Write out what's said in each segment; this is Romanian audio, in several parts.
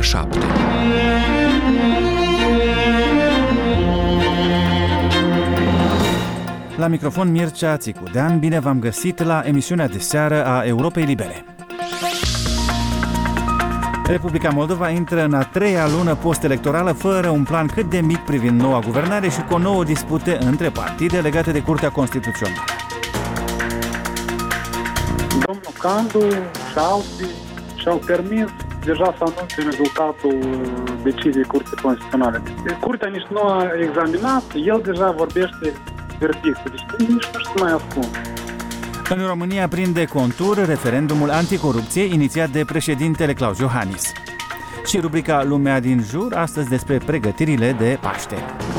7. La microfon Mircea Țicudean, bine v-am găsit la emisiunea de seară a Europei Libere. Republica Moldova intră în a treia lună post-electorală fără un plan cât de mic privind noua guvernare și cu o nouă dispute între partide legate de Curtea Constituțională. Domnul Candu și alții și-au permis deja să anunțe rezultatul deciziei Curții Constituționale. Curtea nici nu a examinat, el deja vorbește verdictul, deci nici nu știu mai ascund. În România prinde contur referendumul anticorupție inițiat de președintele Klaus Iohannis. Și rubrica Lumea din jur, astăzi despre pregătirile de Paște.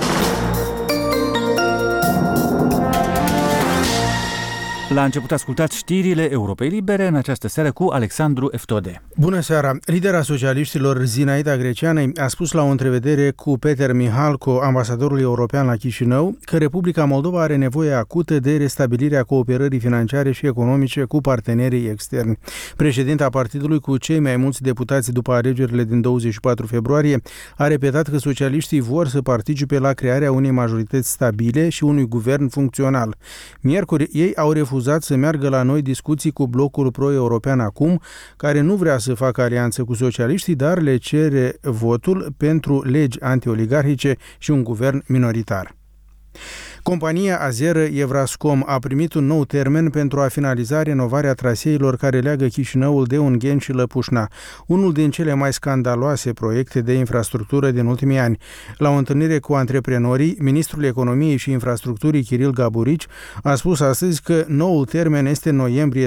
La început ascultați știrile Europei Libere în această seară cu Alexandru Eftode. Bună seara! Lidera socialiștilor Zinaida Greceană a spus la o întrevedere cu Peter Mihalco, ambasadorul european la Chișinău, că Republica Moldova are nevoie acută de restabilirea cooperării financiare și economice cu partenerii externi. Președinta partidului cu cei mai mulți deputați după alegerile din 24 februarie a repetat că socialiștii vor să participe la crearea unei majorități stabile și unui guvern funcțional. Miercuri, ei au refuzat să meargă la noi discuții cu blocul pro-european acum, care nu vrea să facă alianță cu socialiștii, dar le cere votul pentru legi antioligarhice și un guvern minoritar. Compania azeră Evrascom a primit un nou termen pentru a finaliza renovarea traseilor care leagă Chișinăul de Ungheni și Lăpușna, unul din cele mai scandaloase proiecte de infrastructură din ultimii ani. La o întâlnire cu antreprenorii, ministrul economiei și infrastructurii Kiril Gaburici a spus astăzi că noul termen este noiembrie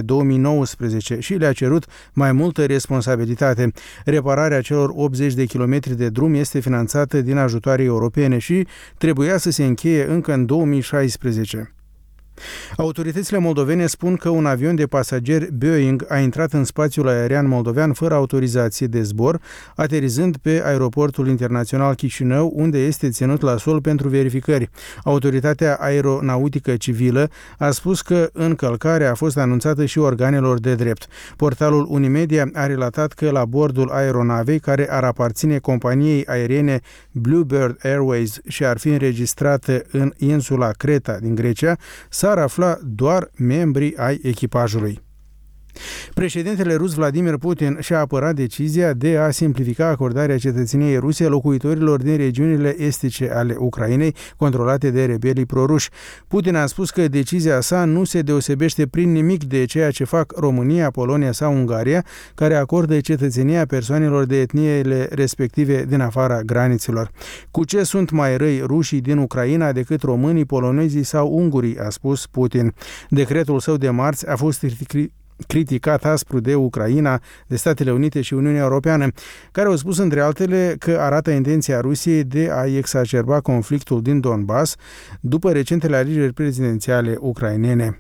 2019 și le-a cerut mai multă responsabilitate. Repararea celor 80 de kilometri de drum este finanțată din ajutoare europene și trebuia să se încheie încă în 2016. Autoritățile moldovene spun că un avion de pasageri Boeing a intrat în spațiul aerian moldovean fără autorizație de zbor, aterizând pe aeroportul internațional Chișinău, unde este ținut la sol pentru verificări. Autoritatea aeronautică civilă a spus că încălcarea a fost anunțată și organelor de drept. Portalul Unimedia a relatat că la bordul aeronavei, care ar aparține companiei aeriene Bluebird Airways și ar fi înregistrată în insula Creta din Grecia, s-ar afla doar membrii ai echipajului. Președintele rus Vladimir Putin și-a apărat decizia de a simplifica acordarea cetățeniei ruse locuitorilor din regiunile estice ale Ucrainei, controlate de rebelii proruși. Putin a spus că decizia sa nu se deosebește prin nimic de ceea ce fac România, Polonia sau Ungaria, care acordă cetățenia persoanelor de etniile respective din afara granițelor. Cu ce sunt mai răi rușii din Ucraina decât românii, polonezii sau ungurii, a spus Putin. Decretul său de marți a fost criticat aspru de Ucraina, de Statele Unite și Uniunea Europeană, care au spus între altele că arată intenția Rusiei de a exacerba conflictul din Donbass după recentele alegeri prezidențiale ucrainene.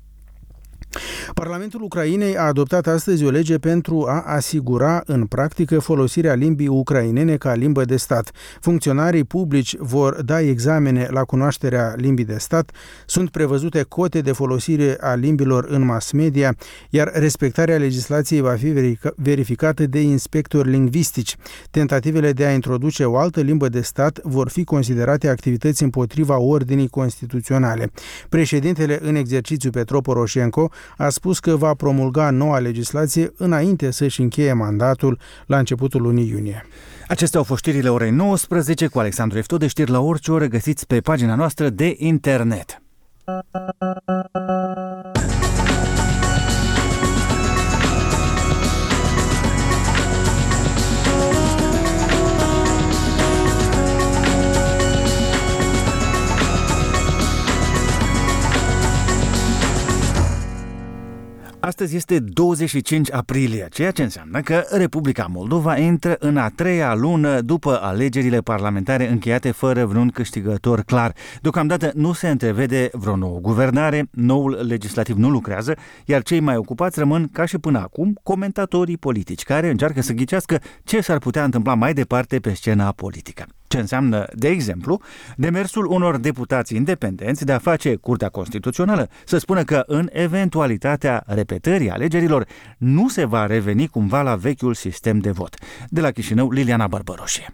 Parlamentul Ucrainei a adoptat astăzi o lege pentru a asigura în practică folosirea limbii ucrainene ca limbă de stat. Funcționarii publici vor da examene la cunoașterea limbii de stat, sunt prevăzute cote de folosire a limbilor în mass media, iar respectarea legislației va fi verificată de inspectori lingvistici. Tentativele de a introduce o altă limbă de stat vor fi considerate activități împotriva ordinii constituționale. Președintele în exercițiu Petro Poroșenko a spus că va promulga noua legislație înainte să-și încheie mandatul la începutul lunii iunie. Acestea au fost știrile orei 19 cu Alexandru Eftode. Știri la orice oră găsiți pe pagina noastră de internet. Astăzi este 25 aprilie, ceea ce înseamnă că Republica Moldova intră în a treia lună după alegerile parlamentare încheiate fără vreun câștigător clar. Deocamdată nu se întrevede vreo nouă guvernare, noul legislativ nu lucrează, iar cei mai ocupați rămân, ca și până acum, comentatorii politici, care încearcă să ghicească ce s-ar putea întâmpla mai departe pe scena politică. Ce înseamnă, de exemplu, demersul unor deputați independenți de a face Curtea Constituțională să spună că în eventualitatea repetării alegerilor nu se va reveni cumva la vechiul sistem de vot. De la Chișinău, Liliana Bărbăroșie.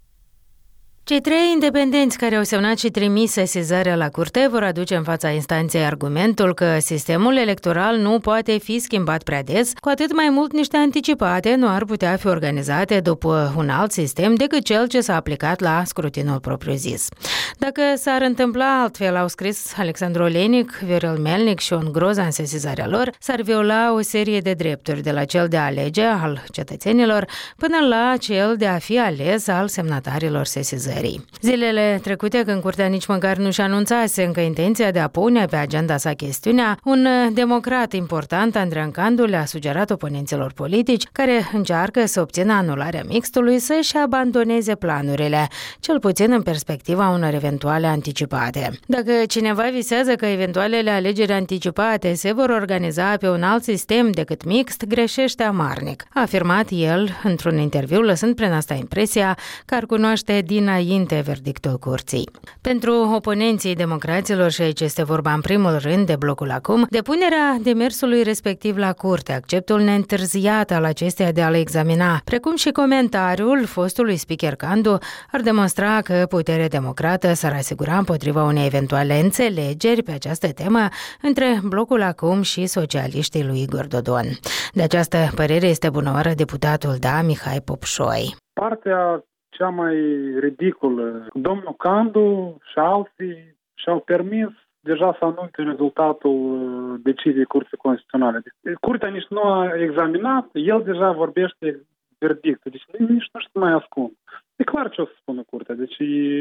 Cei 3 independenți care au semnat și trimis sesizarea la curte vor aduce în fața instanței argumentul că sistemul electoral nu poate fi schimbat prea des, cu atât mai mult niște anticipate nu ar putea fi organizate după un alt sistem decât cel ce s-a aplicat la scrutinul propriu-zis. Dacă s-ar întâmpla altfel, au scris Alexandru Olenic, Viorel Melnic și Ion Groza în sesizarea lor, s-ar viola o serie de drepturi, de la cel de a alege al cetățenilor până la cel de a fi ales al semnatarilor sesizării. Zilele trecute, când curtea nici măcar nu și anunțase încă intenția de a pune pe agenda sa chestiunea, un democrat important, Andrean Candu, le-a sugerat oponenților politici care încearcă să obțină anularea mixtului să-și abandoneze planurile, cel puțin în perspectiva unor eventuale anticipate. Dacă cineva visează că eventualele alegeri anticipate se vor organiza pe un alt sistem decât mixt, greșește amarnic, a afirmat el într-un interviu, lăsând prin asta impresia că ar cunoaște dinainte verdictul curții. Pentru oponenții democraților, și aici este vorba în primul rând de Blocul Acum, depunerea demersului respectiv la curte, acceptul neîntârziat al acesteia de a le examina, precum și comentariul fostului speaker Candu, ar demonstra că puterea democrată s-ar asigura împotriva unei eventuale înțelegeri pe această temă între Blocul Acum și socialiștii lui Igor Dodon. De această părere este bunăoară deputatul Mihai Popșoi. Partea cea mai ridicolă, domnul Candu și alții și-au permis deja să anunțe rezultatul deciziei Curții Constituționale. Curtea nici nu a examinat, el deja vorbește verdictul, deci nici nu știu mai ascund. E clar ce o să spună Curtea, deci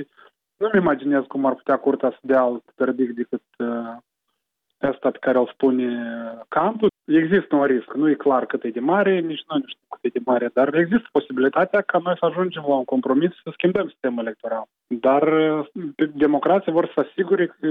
nu-mi imaginez cum ar putea Curtea să dea alt verdict decât ăsta pe care îl spune Candu. Există un risc, nu e clar cât e de mare, nici noi nu știm cât e de mare, dar există posibilitatea ca noi să ajungem la un compromis să schimbăm sistemul electoral. Dar democrații vor să asigure că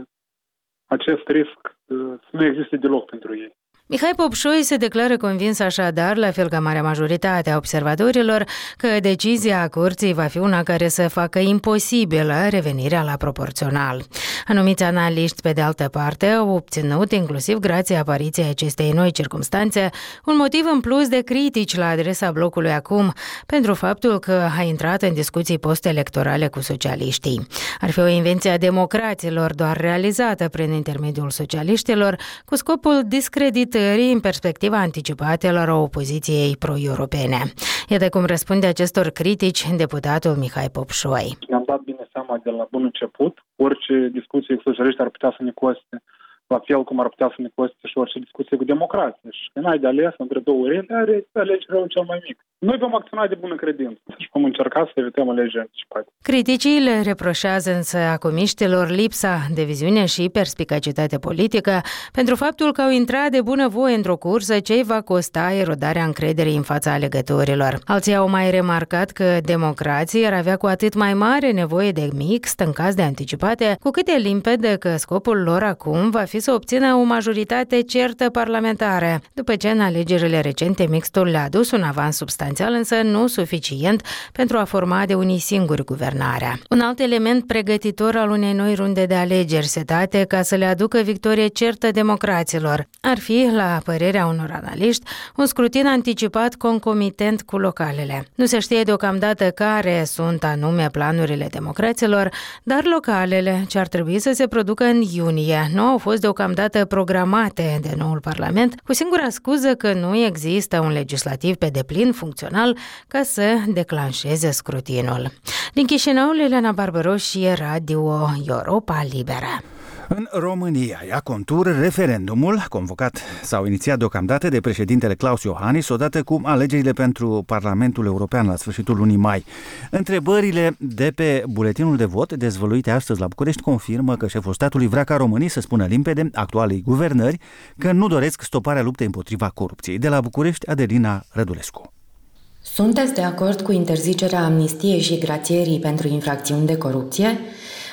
acest risc nu există deloc pentru ei. Mihai Popșoi se declară convins așadar, la fel ca marea majoritate a observatorilor, că decizia curții va fi una care să facă imposibilă revenirea la proporțional. Anumiți analiști, pe de altă parte, au obținut, inclusiv grație apariției acestei noi circumstanțe, un motiv în plus de critici la adresa Blocului Acum, pentru faptul că a intrat în discuții post-electorale cu socialiștii. Ar fi o invenție a democraților, doar realizată prin intermediul socialiștilor, cu scopul discreditării în perspectiva anticipatelor a opoziției pro-europene. Iată cum răspunde acestor critici deputatul Mihai Popșoi. Ne-am dat bine seama de la bun început, orice discuție cu socialiști ar putea să ne coste, la fel cum ar putea să ne coste și orice discuție cu democrație. Și când ai de ales între două urele, alegerea cel mai mic. Noi vom acționa de bună credință și vom încerca să evităm alegeri anticipate. Criticii le reproșează însă acumiștilor lipsa de viziune și perspicacitate politică pentru faptul că au intrat de bunăvoie într-o cursă ce îi va costa erodarea încrederii în fața alegătorilor. Alții au mai remarcat că democrații ar avea cu atât mai mare nevoie de mixt în caz de anticipate, cu cât e limpede că scopul lor acum va fi să obțină o majoritate certă parlamentară, după ce în alegerile recente mixtul le-a adus un avans substanțial, însă nu suficient pentru a forma de unii singuri guvernarea. Un alt element pregătitor al unei noi runde de alegeri setate ca să le aducă victorie certă democraților ar fi, la părerea unor analiști, un scrutin anticipat concomitent cu localele. Nu se știe deocamdată care sunt anume planurile democraților, dar localele, ce ar trebui să se producă în iunie, nu au fost deocamdată programate de noul Parlament, cu singura scuză că nu există un legislativ pe deplin funcțional ca să declanșeze scrutinul. Din Chișinău, Liliana Bărbăroșie, Radio Europa Liberă. În România ia contur referendumul convocat sau inițiat deocamdată de președintele Klaus Iohannis odată cu alegerile pentru Parlamentul European la sfârșitul lunii mai. Întrebările de pe buletinul de vot dezvăluite astăzi la București confirmă că șeful statului vrea ca românii să spună limpede actualei guvernări că nu doresc stoparea luptei împotriva corupției. De la București, Adelina Rădulescu. Sunteți de acord cu interzicerea amnistiei și grațierii pentru infracțiuni de corupție?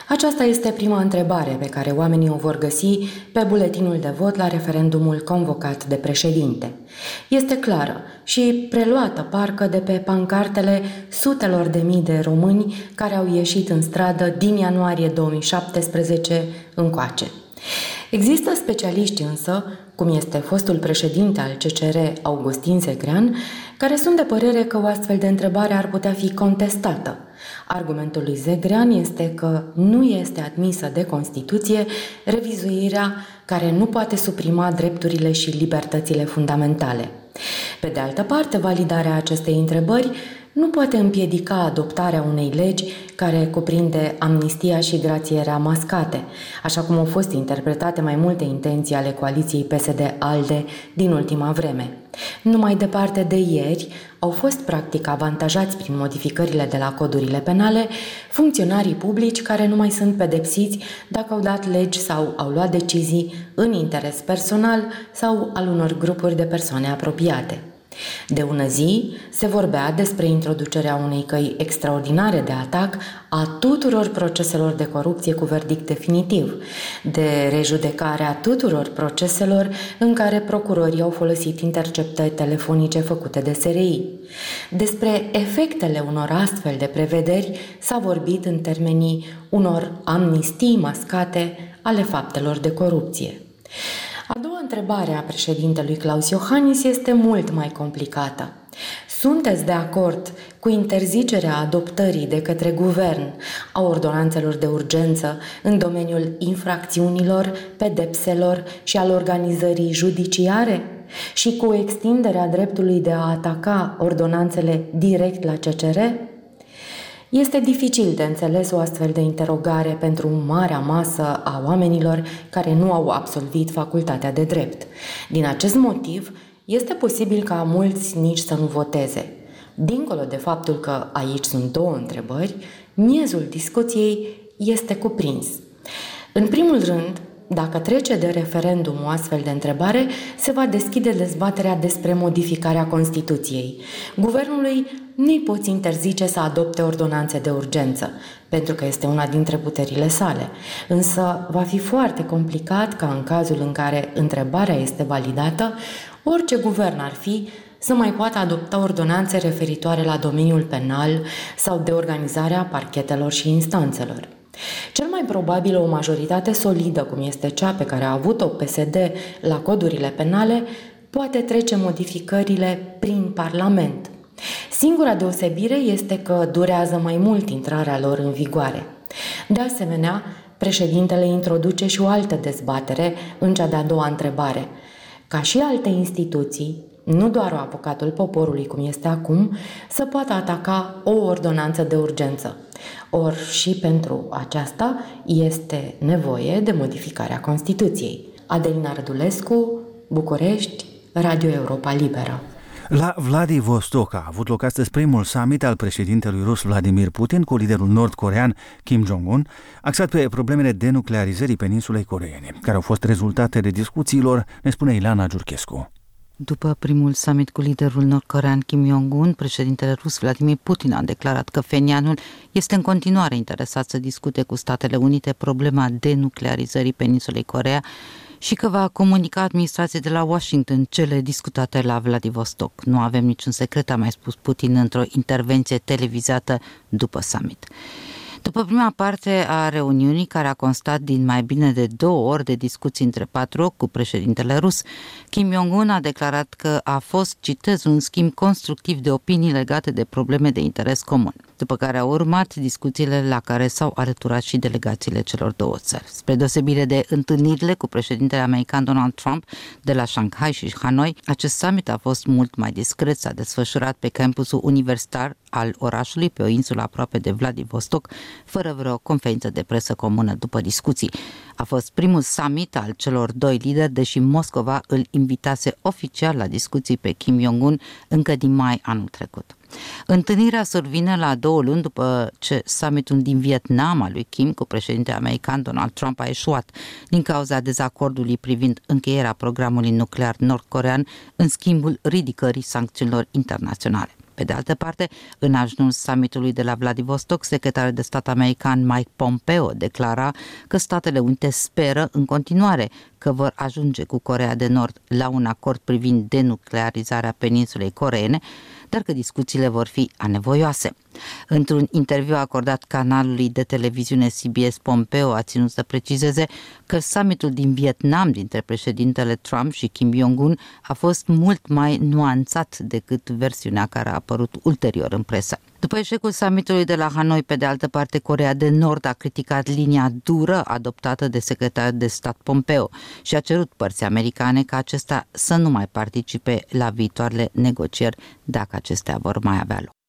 Aceasta este prima întrebare pe care oamenii o vor găsi pe buletinul de vot la referendumul convocat de președinte. Este clară și preluată parcă de pe pancartele sutelor de mii de români care au ieșit în stradă din ianuarie 2017 încoace. Există specialiști însă, cum este fostul președinte al CCR Augustin Zegrean, care sunt de părere că o astfel de întrebare ar putea fi contestată. Argumentul lui Zegrean este că nu este admisă de Constituție revizuirea care nu poate suprima drepturile și libertățile fundamentale. Pe de altă parte, validarea acestei întrebări nu poate împiedica adoptarea unei legi care cuprinde amnistia și grațierea mascate, așa cum au fost interpretate mai multe intenții ale coaliției PSD-ALDE din ultima vreme. Numai departe de ieri au fost practic avantajați prin modificările de la codurile penale funcționarii publici care nu mai sunt pedepsiți dacă au dat legi sau au luat decizii în interes personal sau al unor grupuri de persoane apropiate. De ună zi se vorbea despre introducerea unei căi extraordinare de atac a tuturor proceselor de corupție cu verdict definitiv, de rejudecarea tuturor proceselor în care procurorii au folosit interceptări telefonice făcute de SRI. Despre efectele unor astfel de prevederi s-a vorbit în termenii unor amnistii mascate ale faptelor de corupție. A doua întrebare a președintelui Klaus Iohannis este mult mai complicată. Sunteți de acord cu interzicerea adoptării de către guvern a ordonanțelor de urgență în domeniul infracțiunilor, pedepselor și al organizării judiciare și cu extinderea dreptului de a ataca ordonanțele direct la CCR? Este dificil de înțeles o astfel de interogare pentru marea masă a oamenilor care nu au absolvit facultatea de drept. Din acest motiv, este posibil ca mulți nici să nu voteze. Dincolo de faptul că aici sunt două întrebări, miezul discuției este cuprins. În primul rând, dacă trece de referendum o astfel de întrebare, se va deschide dezbaterea despre modificarea Constituției. Guvernului nu-i poți interzice să adopte ordonanțe de urgență, pentru că este una dintre puterile sale. Însă va fi foarte complicat ca în cazul în care întrebarea este validată, orice guvern ar fi, să mai poată adopta ordonanțe referitoare la domeniul penal sau de organizarea parchetelor și instanțelor. Cel mai probabil o majoritate solidă, cum este cea pe care a avut-o PSD la codurile penale, poate trece modificările prin Parlament. Singura deosebire este că durează mai mult intrarea lor în vigoare. De asemenea, președintele introduce și o altă dezbatere în cea de-a doua întrebare. Ca și alte instituții, nu doar avocatul poporului, cum este acum, să poată ataca o ordonanță de urgență. Ori și pentru aceasta este nevoie de modificarea Constituției. Adelina Rădulescu, București, Radio Europa Liberă. La Vladivostok a avut loc astăzi primul summit al președintelui rus Vladimir Putin cu liderul nord-corean Kim Jong-un, axat pe problemele denuclearizării peninsulei coreene, care au fost rezultatele discuțiilor, ne spune Ilana Giurchescu. După primul summit cu liderul nord-corean Kim Jong-un, președintele rus Vladimir Putin a declarat că Phenianul este în continuare interesat să discute cu Statele Unite problema denuclearizării peninsulei Coreea și că va comunica administrației de la Washington cele discutate la Vladivostok. Nu avem niciun secret, a mai spus Putin într-o intervenție televizată după summit. După prima parte a reuniunii, care a constat din mai bine de 2 ore de discuții între 4 ochi cu președintele rus, Kim Jong-un a declarat că a fost, citez, un schimb constructiv de opinii legate de probleme de interes comun, după care au urmat discuțiile la care s-au alăturat și delegațiile celor 2 țări. Spre deosebire de întâlnirile cu președintele american Donald Trump de la Shanghai și Hanoi, acest summit a fost mult mai discret, s-a desfășurat pe campusul universitar al orașului, pe o insulă aproape de Vladivostok, fără vreo conferință de presă comună după discuții. A fost primul summit al celor 2 lideri, deși Moscova îl invitase oficial la discuții pe Kim Jong-un încă din mai anul trecut. Întâlnirea survine la 2 luni după ce summitul din Vietnam al lui Kim cu președintele american Donald Trump a eșuat din cauza dezacordului privind încheierea programului nuclear nord-corean în schimbul ridicării sancțiunilor internaționale. Pe de altă parte, în ajunul summitului de la Vladivostok, secretarul de stat american Mike Pompeo declara că Statele Unite speră în continuare că vor ajunge cu Coreea de Nord la un acord privind denuclearizarea peninsulei coreene, dar că discuțiile vor fi anevoioase. Într-un interviu acordat canalului de televiziune CBS, Pompeo a ținut să precizeze că summitul din Vietnam dintre președintele Trump și Kim Jong-un a fost mult mai nuanțat decât versiunea care a apărut ulterior în presă. După eșecul summitului de la Hanoi, pe de altă parte, Coreea de Nord a criticat linia dură adoptată de secretarul de stat Pompeo și a cerut părții americane ca acesta să nu mai participe la viitoarele negocieri dacă acestea vor mai avea loc.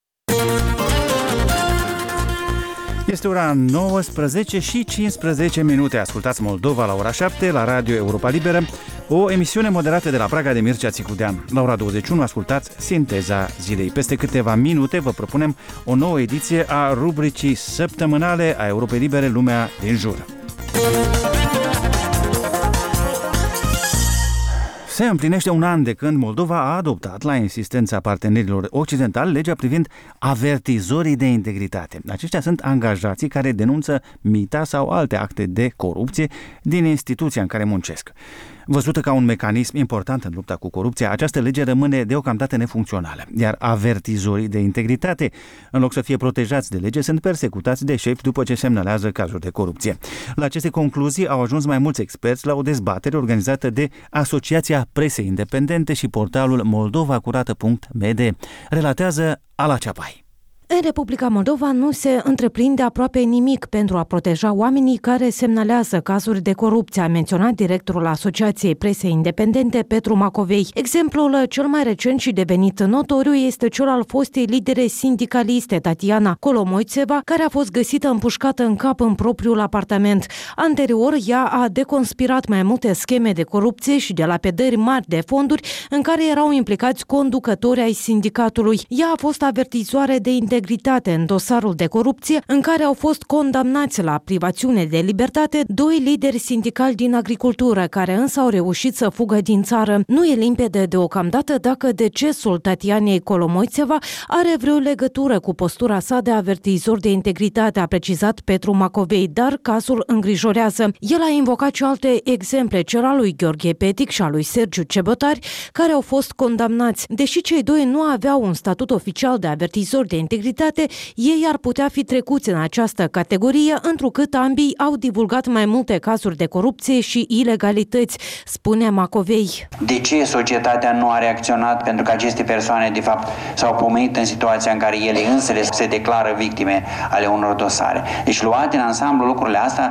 Este ora 19 și 15 minute. Ascultați Moldova la ora 7 la Radio Europa Liberă, o emisiune moderată de la Praga de Mircea Țicudean. La ora 21 ascultați Sinteza Zilei. Peste câteva minute vă propunem o nouă ediție a rubricii săptămânale a Europei Libere, Lumea din Jur. Se împlinește un an de când Moldova a adoptat, la insistența partenerilor occidentali, legea privind avertizorii de integritate. Aceștia sunt angajații care denunță mita sau alte acte de corupție din instituția în care muncesc. Văzută ca un mecanism important în lupta cu corupția, această lege rămâne deocamdată nefuncțională, iar avertizorii de integritate, în loc să fie protejați de lege, sunt persecutați de șefi după ce semnalează cazuri de corupție. La aceste concluzii au ajuns mai mulți experți la o dezbatere organizată de Asociația Presei Independente și portalul moldovacurată.md. Relatează Ala Ceapai. În Republica Moldova nu se întreprinde aproape nimic pentru a proteja oamenii care semnalează cazuri de corupție, a menționat directorul Asociației Presei Independente, Petru Macovei. Exemplul cel mai recent și devenit notoriu este cel al fostei lidere sindicaliste Tatiana Colomoițeva, care a fost găsită împușcată în cap în propriul apartament. Anterior, ea a deconspirat mai multe scheme de corupție și de lapidări mari de fonduri în care erau implicați conducători ai sindicatului. Ea a fost avertizoare de integritate în dosarul de corupție, în care au fost condamnați la privațiune de libertate doi lideri sindicali din agricultură, care însă au reușit să fugă din țară. Nu e limpede deocamdată dacă decesul Tatianei Colomoițeva are vreo legătură cu postura sa de avertizor de integritate, a precizat Petru Macovei, dar cazul îngrijorează. El a invocat și alte exemple, cel al lui Gheorghe Petic și al lui Sergiu Cebotari, care au fost condamnați. Deși cei doi nu aveau un statut oficial de avertizor de integritate, ei ar putea fi trecuți în această categorie, întrucât ambii au divulgat mai multe cazuri de corupție și ilegalități, spune Macovei. De ce societatea nu a reacționat? Pentru că aceste persoane, de fapt, s-au pomenit în situația în care ele însele se declară victime ale unor dosare. Deci, luate în ansamblu, lucrurile astea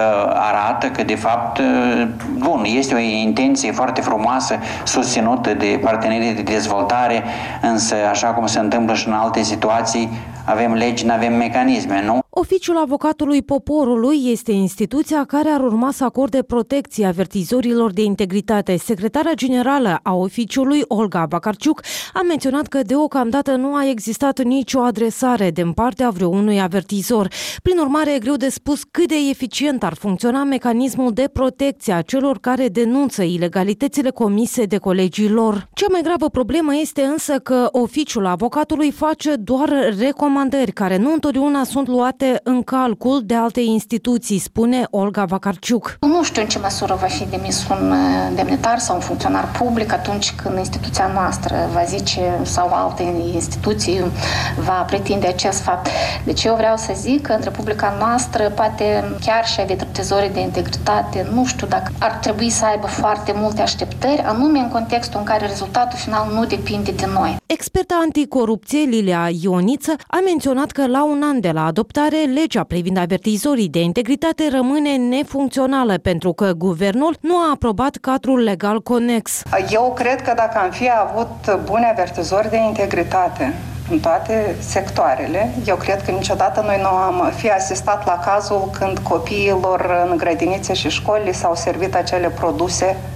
arată că, de fapt, bun, este o intenție foarte frumoasă, susținută de partenerii de dezvoltare, însă, așa cum se întâmplă și în alte situații, avem legi, nu avem mecanisme, nu? Oficiul Avocatului Poporului este instituția care ar urma să acorde protecție avertizorilor de integritate. Secretara generală a oficiului, Olga Vacarciuc, a menționat că deocamdată nu a existat nicio adresare din partea vreunui avertizor. Prin urmare, e greu de spus cât de eficient ar funcționa mecanismul de protecție a celor care denunță ilegalitățile comise de colegii lor. Cea mai gravă problemă este însă că oficiul avocatului face doar recomandări care nu întotdeauna sunt luate în calcul de alte instituții, spune Olga Vacarciuc. Nu știu în ce măsură va fi demis un demnitar sau un funcționar public atunci când instituția noastră va zice sau alte instituții va pretinde acest fapt. Deci eu vreau să zic că în Republica noastră poate chiar și avertizorii de integritate, nu știu dacă ar trebui să aibă foarte multe așteptări, anume în contextul în care rezultatul final nu depinde de noi. Experta anticorupție Lilia Ioniță a menționat că la un an de la adoptare, legea privind avertizorii de integritate rămâne nefuncțională pentru că guvernul nu a aprobat cadrul legal conex. Eu cred că dacă am fi avut buni avertizori de integritate în toate sectoarele, eu cred că niciodată noi nu am fi asistat la cazul când copiilor în grădinițe și școli s-au servit acele produse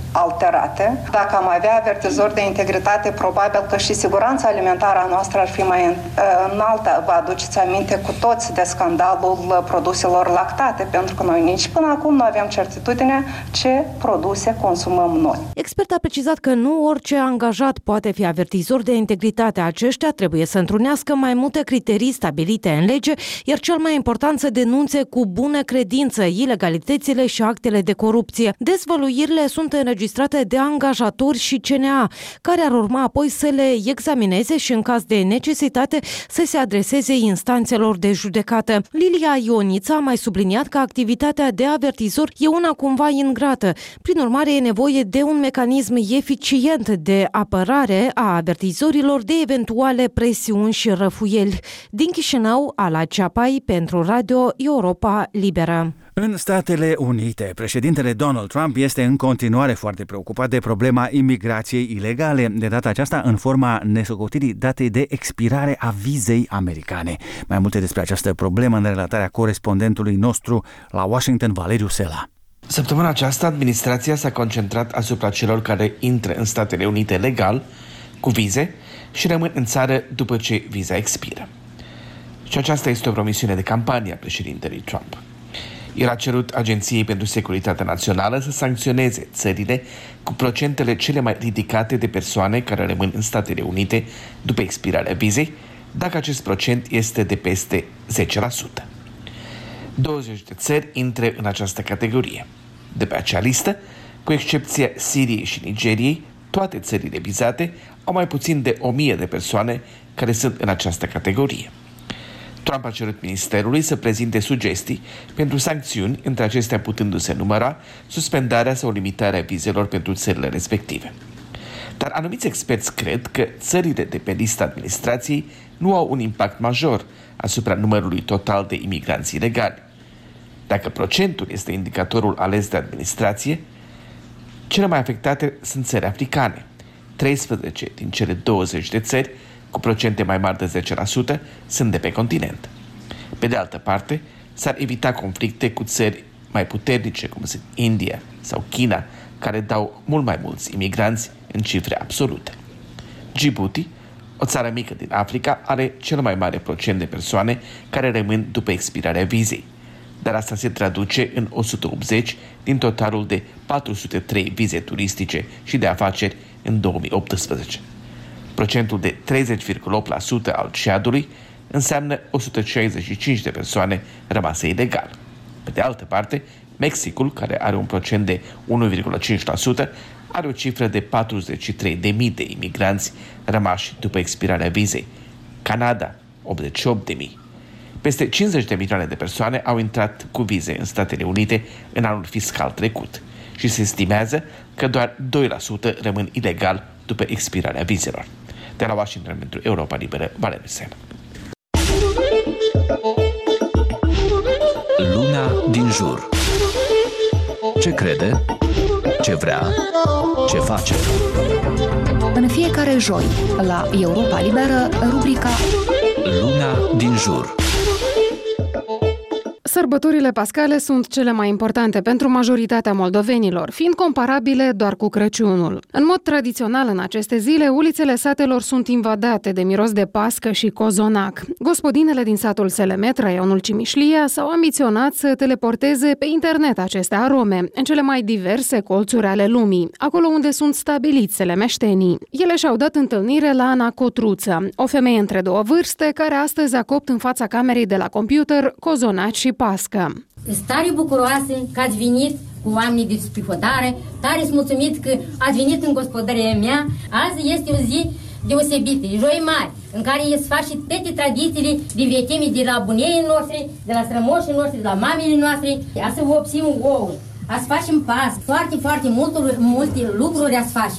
alterate. Dacă am avea avertizori de integritate, probabil că și siguranța alimentară a noastră ar fi mai înaltă. Vă aduceți aminte cu toți de scandalul produselor lactate, pentru că noi nici până acum nu avem certitudine ce produse consumăm noi. Expertul a precizat că nu orice angajat poate fi avertizor de integritate. Aceștia trebuie să întrunească mai multe criterii stabilite în lege, iar cel mai important să denunțe cu bună credință ilegalitățile și actele de corupție. Dezvăluirile sunt înregistrate de angajatori și CNA, care ar urma apoi să le examineze și în caz de necesitate să se adreseze instanțelor de judecată. Lilia Ionița a mai subliniat că activitatea de avertizor e una cumva ingrată. Prin urmare, e nevoie de un mecanism eficient de apărare a avertizorilor de eventuale presiuni și răfuieli. Din Chișinău, Ala Ceapai pentru Radio Europa Liberă. În Statele Unite, președintele Donald Trump este în continuare foarte preocupat de problema imigrației ilegale, de data aceasta în forma nesocotirii datei de expirare a vizei americane. Mai multe despre această problemă în relatarea corespondentului nostru la Washington, Valeriu Sela. Săptămâna aceasta, administrația s-a concentrat asupra celor care intră în Statele Unite legal, cu vize, și rămân în țară după ce viza expiră. Și aceasta este o promisiune de campanie a președintelui Trump. El a cerut Agenției pentru Securitatea Națională să sancționeze țările cu procentele cele mai ridicate de persoane care rămân în Statele Unite după expirarea vizei, dacă acest procent este de peste 10%. 20 de țări intră în această categorie. De pe acea listă, cu excepția Siriei și Nigeriei, toate țările vizate au mai puțin de 1000 de persoane care sunt în această categorie. Trump a cerut ministerului să prezinte sugestii pentru sancțiuni, între acestea putându-se număra suspendarea sau limitarea vizelor pentru țările respective. Dar anumiți experți cred că țările de pe lista administrației nu au un impact major asupra numărului total de imigranți ilegali. Dacă procentul este indicatorul ales de administrație, cele mai afectate sunt țări africane. 13 din cele 20 de țări cu procente mai mari de 10% sunt de pe continent. Pe de altă parte, s-ar evita conflicte cu țări mai puternice, cum sunt India sau China, care dau mult mai mulți imigranți în cifre absolute. Djibouti, o țară mică din Africa, are cel mai mare procent de persoane care rămân după expirarea vizei, dar asta se traduce în 180 din totalul de 403 vize turistice și de afaceri în 2018. Procentul de 30,8% al Ciadului înseamnă 165 de persoane rămase ilegal. Pe de altă parte, Mexicul, care are un procent de 1,5%, are o cifră de 43.000 de imigranți rămași după expirarea vizei. Canada, 88.000. Peste 50 de milioane de persoane au intrat cu vize în Statele Unite în anul fiscal trecut și se estimează că doar 2% rămân ilegal după expirarea vizelor. De la Washington pentru Europa Liberă, Valeriu Sela. Luna din jur. Ce crede? Ce vrea? Ce face? În fiecare joi, la Europa Liberă, rubrica Luna din jur. Sărbătorile pascale sunt cele mai importante pentru majoritatea moldovenilor, fiind comparabile doar cu Crăciunul. În mod tradițional, în aceste zile, ulițele satelor sunt invadate de miros de pască și cozonac. Gospodinele din satul Selemet, raionul Cimișlia, s-au ambiționat să teleporteze pe internet aceste arome, în cele mai diverse colțuri ale lumii, acolo unde sunt stabiliți selemeștenii. Ele și-au dat întâlnire la Ana Cotruță, o femeie între două vârste, care astăzi a copt în fața camerei de la computer cozonaci și pască. Sunt tare bucuroasă că ați venit cu oamenii de spifotare, tare sunt mulțumit că ați venit în gospodăria mea. Azi este o zi deosebită, joi mari, în care se face toate tradițiile de vechime de la bunii noștri, de la strămoșii noștri, de la mamele noastre. A să vopsim ouă, a să facem pas, foarte multe lucruri a să facem.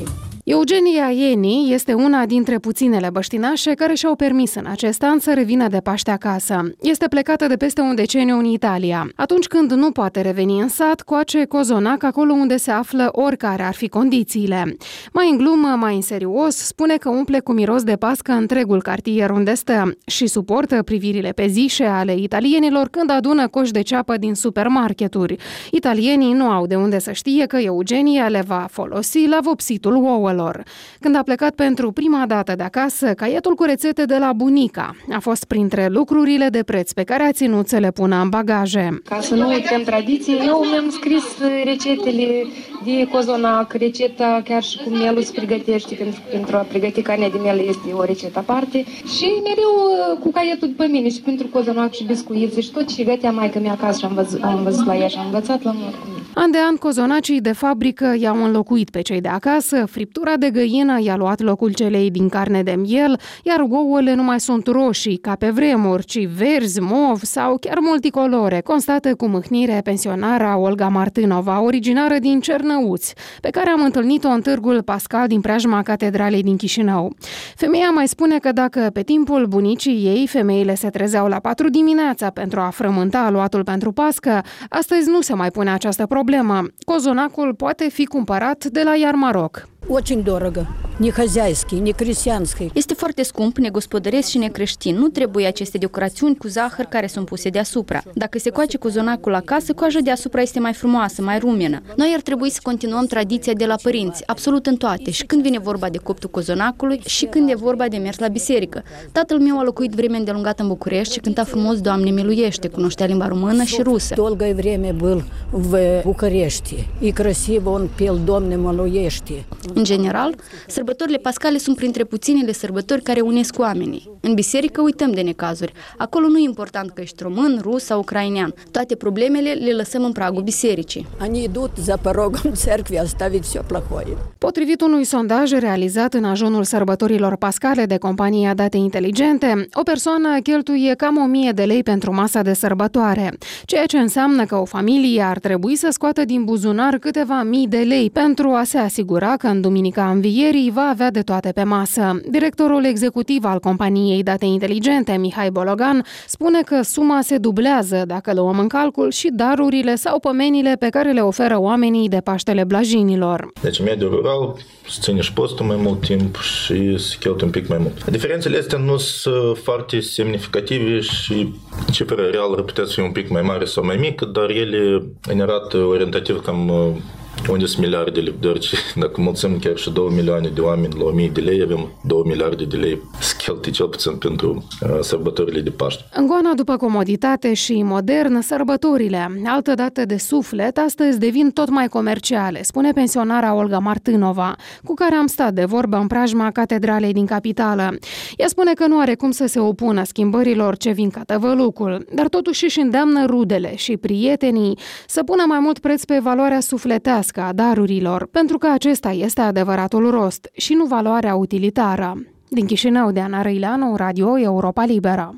Eugenia Ieni este una dintre puținele băștinașe care și-au permis în acest an să revină de Paște acasă. Este plecată de peste un deceniu în Italia. Atunci când nu poate reveni în sat, coace cozonac acolo unde se află oricare ar fi condițiile. Mai în glumă, mai în serios, spune că umple cu miros de pască întregul cartier unde stă și suportă privirile pezișe ale italienilor când adună coși de ceapă din supermarketuri. Italienii nu au de unde să știe că Eugenia le va folosi la vopsitul ouălor. Când a plecat pentru prima dată de acasă, caietul cu rețete de la bunica a fost printre lucrurile de preț pe care a ținut să le pună în bagaje. Ca să nu uităm tradiție, eu mi-am scris rețetele de cozonac, rețeta chiar și cum mielul se pregătește, pentru a pregăti carnea de miel este o rețetă aparte și mereu cu caietul pe mine și pentru cozonac și biscuiți și tot ce gătea maică mea acasă și am văzut la ea și am învățat la mult. An de an, cozonacii de fabrică i-au înlocuit pe cei de acasă, friptura de găină i-a luat locul celei din carne de miel, iar ouăle nu mai sunt roșii, ca pe vremuri, ci verzi, mov sau chiar multicolore, constată cu mâhnire pensionara Olga Martânova, originară din Cernăuți, pe care am întâlnit-o în târgul Pascal din preajma Catedralei din Chișinău. Femeia mai spune că dacă pe timpul bunicii ei femeile se trezeau la 4 dimineața pentru a frământa aluatul pentru Pască, astăzi nu se mai pune această problemă. Cozonacul poate fi cumpărat de la Iarmaroc. Очень дорого. Не хозяйский, не крестьянский. Este foarte scump, negospodăresc și necreștin. Nu trebuie aceste decorațiuni cu zahăr care sunt puse deasupra. Dacă se coace cozonacul acasă, coaja deasupra este mai frumoasă, mai rumenă. Noi ar trebui să continuăm tradiția de la părinți, absolut în toate, și când vine vorba de coptul cozonacului și când e vorba de mers la biserică. Tatăl meu a locuit vreme îndelungată în București și cânta frumos Doamne miluiește, cunoștea limba română și rusă. Долгое время был в București. И красиво он пел Doamne miluiește. În general, sărbătorile pascale sunt printre puținele sărbători care unesc oamenii. În biserică uităm de necazuri. Acolo nu e important că ești român, rus sau ucrainean. Toate problemele le lăsăm în pragul bisericii. Они идут за порогом церкви оставить все плохое. Potrivit unui sondaj realizat în ajunul sărbătorilor pascale de compania Date Inteligente, o persoană cheltuie cam 1000 de lei pentru masa de sărbătoare, ceea ce înseamnă că o familie ar trebui să scoată din buzunar câteva mii de lei pentru a se asigura că în Duminica Învierii va avea de toate pe masă. Directorul executiv al companiei Date Inteligente, Mihai Bologan, spune că suma se dublează dacă luăm în calcul și darurile sau pomenile pe care le oferă oamenii de Paștele Blajinilor. Deci mediul rural se ține și postul mai mult timp și se cheltuie un pic mai mult. Diferențele astea nu sunt foarte semnificative și cifra reală ar putea să fie un pic mai mare sau mai mică, dar ele ne arată orientativ cam unde sunt miliardele, deoarece dacă mulțim chiar și 2 milioane de oameni la 1000 de lei, avem 2 miliarde de lei să cheltui cel puțin pentru sărbătorile de Paște. Îngoana după comoditate și modern, sărbătorile, altă dată de suflet, astăzi devin tot mai comerciale, spune pensionara Olga Martânova, cu care am stat de vorbă în preajma Catedralei din capitală. Ea spune că nu are cum să se opună schimbărilor ce vin ca tăvălucul, dar totuși își îndeamnă rudele și prietenii să pună mai mult preț pe valoarea sufletească a darurilor, pentru că acesta este adevăratul rost și nu valoarea utilitară. Din Chișinău, Diana Răileanu, Radio Europa Liberă.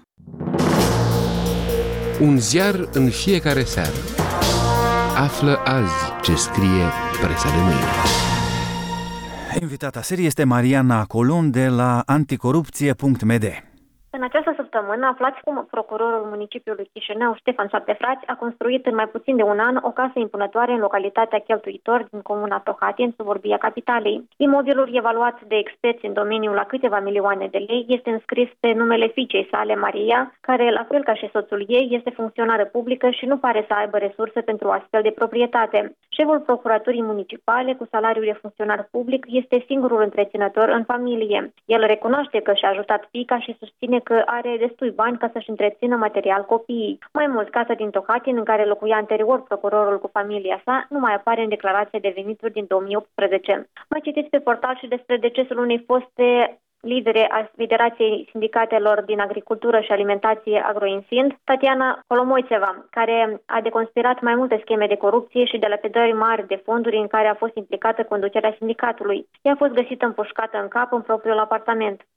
Un ziar în fiecare seară. Află azi ce scrie presa de mâine. Invitata serie este Mariana Colun de la anticorupție.md. În această săptămână aflați cum procurorul municipiului Chișinău, Ștefan Șaptefrați, a construit în mai puțin de un an o casă impunătoare în localitatea Cheltuitor din comuna Tohati, în suburbia capitalei. Imobilul, evaluat de experți în domeniu la câteva milioane de lei, este înscris pe numele fiicei sale, Maria, care, la fel ca și soțul ei, este funcționară publică și nu pare să aibă resurse pentru astfel de proprietate. Șeful procuraturii municipale, cu salariul de funcționar public, este singurul întreținător în familie. El recunoaște că și-a ajutat fiica și susține că are destui bani ca să-și întrețină material copiii. Mai mult, casa din Tohatin, în care locuia anterior procurorul cu familia sa, nu mai apare în declarația de venituri din 2018. Mai citiți pe portal și despre decesul unei foste lidere a Federației Sindicatelor din Agricultură și Alimentație Agroinsind, Tatiana Colomoițeva, care a deconspirat mai multe scheme de corupție și de lapidări mari de fonduri în care a fost implicată conducerea sindicatului. Ea a fost găsită împușcată în cap în propriul apartament.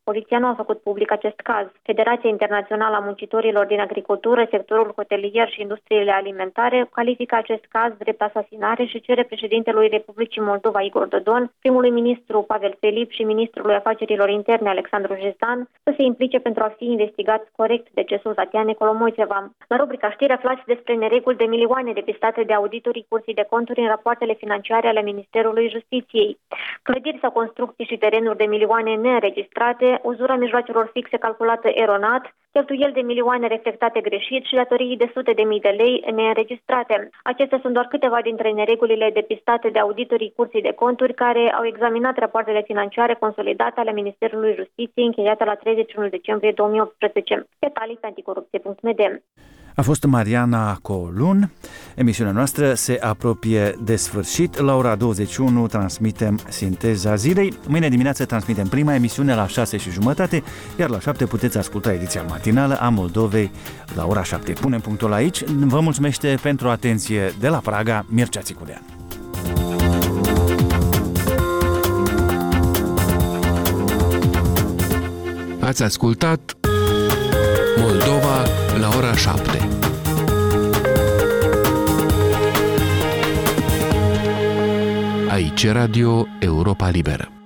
Poliția nu a făcut public acest caz. Federația Internațională a Muncitorilor din Agricultură, sectorul hotelier și industriile alimentare califică acest caz drept asasinare și cere președintelui Republicii Moldova, Igor Dodon, primului ministru Pavel Filip și ministrului afacerilor interne Alexandru Jezdan să se implice pentru a fi investigat corect decesul Tatiane Colomoiseva. La rubrica știri aflați despre nereguli de milioane depistate de auditorii Curții de Conturi în rapoartele financiare ale Ministerului Justiției. Clădiri sau construcții și terenuri de milioane neînregistrate, uzura mijloacelor fixe calculată eronat, cheltuieli de milioane reflectate greșit și datorii de sute de mii de lei neînregistrate. Acestea sunt doar câteva dintre neregulile depistate de auditorii Curții de Conturi care au examinat rapoartele financiare consolidate ale Ministerului Justiției încheiate la 31 decembrie 2018. Detalii pe anticorupție.md. A fost Mariana Colun. Emisiunea noastră se apropie de sfârșit. La ora 21 transmitem Sinteza Zilei. Mâine dimineață transmitem prima emisiune la 6:30, iar la 7 puteți asculta ediția matinală a Moldovei la ora 7. Punem punctul aici. Vă mulțumește pentru atenție de la Praga Mircea Țiculean. Ați ascultat Moldova la ora 7. Aici Radio Europa Liberă.